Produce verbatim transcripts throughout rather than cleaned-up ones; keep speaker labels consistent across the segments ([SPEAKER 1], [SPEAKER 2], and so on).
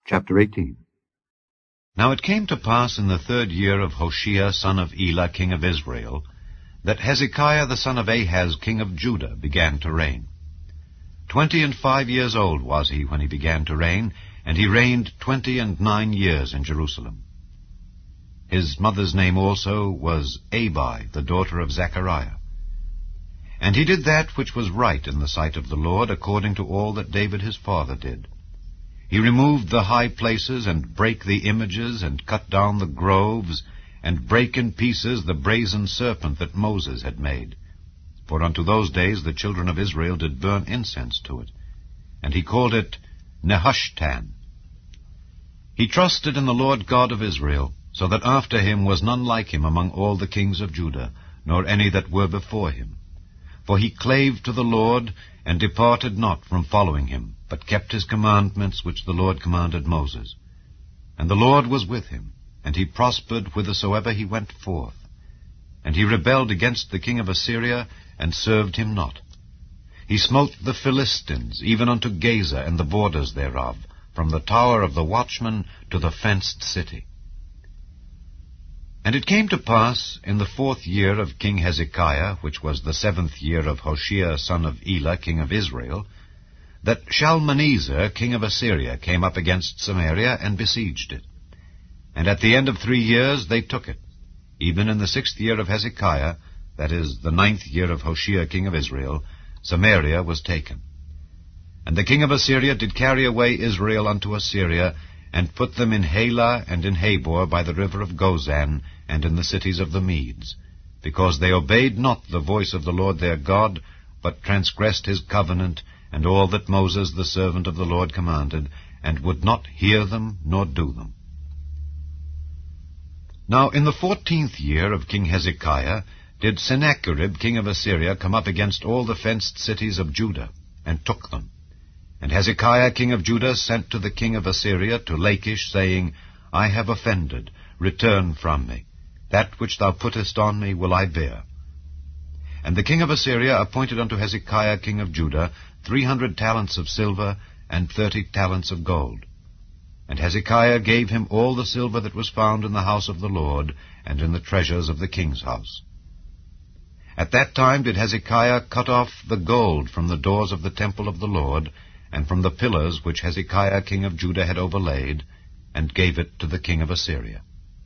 [SPEAKER 1] Chapter eighteen.
[SPEAKER 2] Now it came to pass in the third year of Hoshea son of Elah king of Israel, that Hezekiah the son of Ahaz king of Judah began to reign. Twenty and five years old was he when he began to reign, and he reigned twenty and nine years in Jerusalem. His mother's name also was Abi, the daughter of Zechariah. And he did that which was right in the sight of the Lord, according to all that David his father did. He removed the high places, and brake the images, and cut down the groves, and brake in pieces the brazen serpent that Moses had made. For unto those days the children of Israel did burn incense to it. And he called it Nehushtan. He trusted in the Lord God of Israel, so that after him was none like him among all the kings of Judah, nor any that were before him. For he clave to the Lord, and departed not from following him, but kept his commandments which the Lord commanded Moses. And the Lord was with him, and he prospered whithersoever he went forth. And he rebelled against the king of Assyria, and served him not. He smote the Philistines, even unto Gaza and the borders thereof, from the tower of the watchman to the fenced city. And it came to pass in the fourth year of King Hezekiah, which was the seventh year of Hoshea son of Elah king of Israel, that Shalmaneser king of Assyria came up against Samaria and besieged it. And at the end of three years they took it. Even in the sixth year of Hezekiah, that is, the ninth year of Hoshea king of Israel, Samaria was taken. And the king of Assyria did carry away Israel unto Assyria, and put them in Halah and in Habor by the river of Gozan, and in the cities of the Medes, because they obeyed not the voice of the Lord their God, but transgressed his covenant, and all that Moses the servant of the Lord commanded, and would not hear them nor do them. Now in the fourteenth year of King Hezekiah did Sennacherib king of Assyria come up against all the fenced cities of Judah, and took them. And Hezekiah king of Judah sent to the king of Assyria to Lachish, saying, I have offended, return from me. That which thou puttest on me will I bear. And the king of Assyria appointed unto Hezekiah king of Judah three hundred talents of silver, and thirty talents of gold. And Hezekiah gave him all the silver that was found in the house of the Lord, and in the treasures of the king's house. At that time did Hezekiah cut off the gold from the doors of the temple of the Lord, and from the pillars which Hezekiah king of Judah had overlaid, and gave it to the king of Assyria.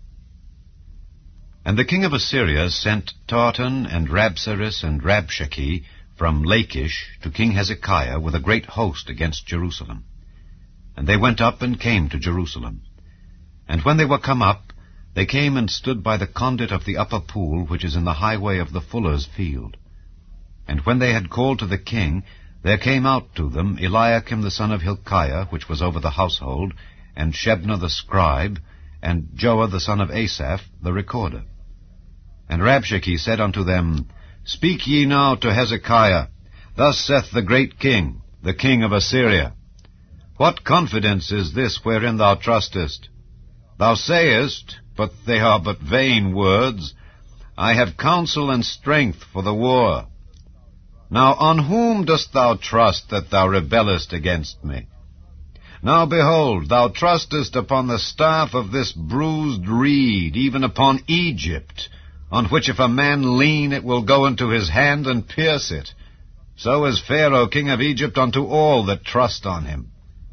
[SPEAKER 2] And the king of Assyria sent Tartan and Rabsaris and Rabshakeh from Lachish to King Hezekiah with a great host against Jerusalem. And they went up and came to Jerusalem. And when they were come up, they came and stood by the conduit of the upper pool, which is in the highway of the fuller's field. And when they had called to the king, there came out to them Eliakim the son of Hilkiah, which was over the household, and Shebna the scribe, and Joah the son of Asaph, the recorder. And Rabshakeh said unto them, Speak ye now to Hezekiah, Thus saith the great king, the king of Assyria, What confidence is this wherein thou trustest? Thou sayest, but they are but vain words, I have counsel and strength for the war. Now on whom dost thou trust that thou rebellest against me? Now behold, thou trustest upon the staff of this bruised reed, even upon Egypt, on which if a man lean, it will go into his hand and pierce it. So is Pharaoh king of Egypt unto all that trust on him.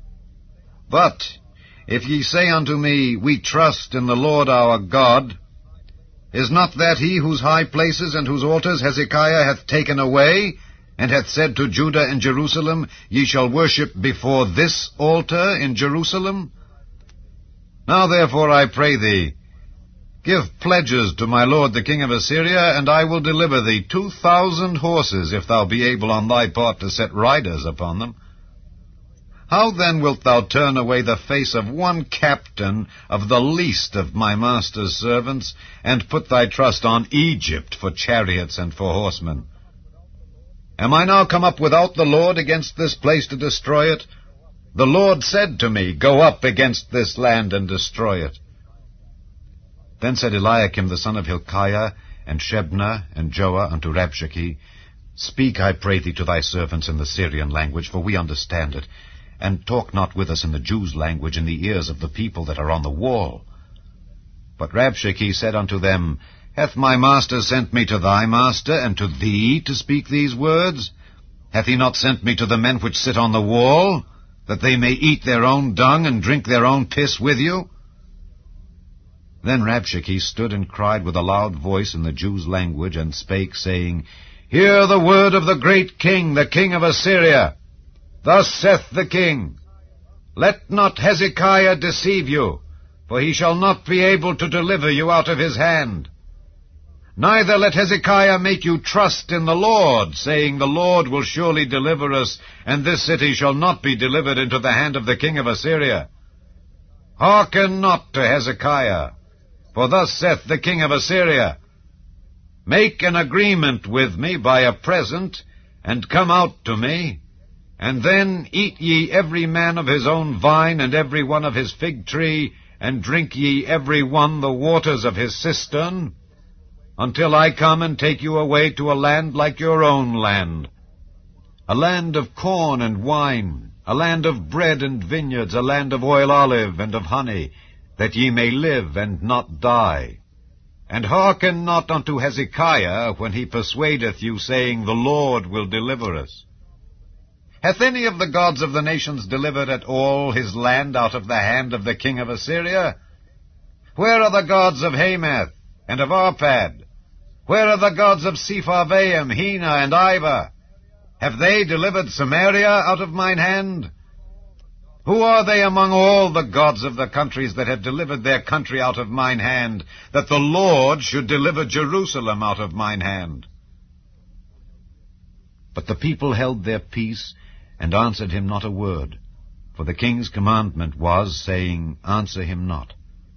[SPEAKER 2] But if ye say unto me, We trust in the Lord our God, is not that he whose high places and whose altars Hezekiah hath taken away, and hath said to Judah and Jerusalem, Ye shall worship before this altar in Jerusalem? Now therefore I pray thee, give pledges to my lord the king of Assyria, and I will deliver thee two thousand horses, if thou be able on thy part to set riders upon them. How then wilt thou turn away the face of one captain of the least of my master's servants, and put thy trust on Egypt for chariots and for horsemen? Am I now come up without the Lord against this place to destroy it? The Lord said to me, Go up against this land and destroy it. Then said Eliakim the son of Hilkiah, and Shebna, and Joah unto Rabshakeh, Speak, I pray thee, to thy servants in the Syrian language, for we understand it, and talk not with us in the Jews' language in the ears of the people that are on the wall. But Rabshakeh said unto them, Hath my master sent me to thy master, and to thee to speak these words? Hath he not sent me to the men which sit on the wall, that they may eat their own dung, and drink their own piss with you? Then Rabshakeh stood and cried with a loud voice in the Jews' language, and spake, saying, Hear the word of the great king, the king of Assyria. Thus saith the king, Let not Hezekiah deceive you, for he shall not be able to deliver you out of his hand. Neither let Hezekiah make you trust in the Lord, saying, The Lord will surely deliver us, and this city shall not be delivered into the hand of the king of Assyria. Hearken not to Hezekiah, for thus saith the king of Assyria, Make an agreement with me by a present, and come out to me, and then eat ye every man of his own vine, and every one of his fig tree, and drink ye every one the waters of his cistern, until I come and take you away to a land like your own land, a land of corn and wine, a land of bread and vineyards, a land of oil olive and of honey, that ye may live and not die. And hearken not unto Hezekiah when he persuadeth you, saying, The Lord will deliver us. Hath any of the gods of the nations delivered at all his land out of the hand of the king of Assyria? Where are the gods of Hamath and of Arpad? Where are the gods of Sepharvaim, Hena, and Ivah? Have they delivered Samaria out of mine hand? Who are they among all the gods of the countries that have delivered their country out of mine hand, that the Lord should deliver Jerusalem out of mine hand? But the people held their peace, and answered him not a word, for the king's commandment was, saying, Answer him not.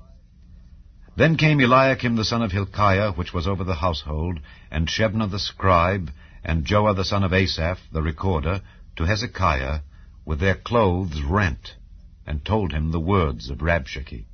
[SPEAKER 2] Then came Eliakim the son of Hilkiah, which was over the household, and Shebna the scribe, and Joah the son of Asaph, the recorder, to Hezekiah, with their clothes rent, and told him the words of Rabshakeh.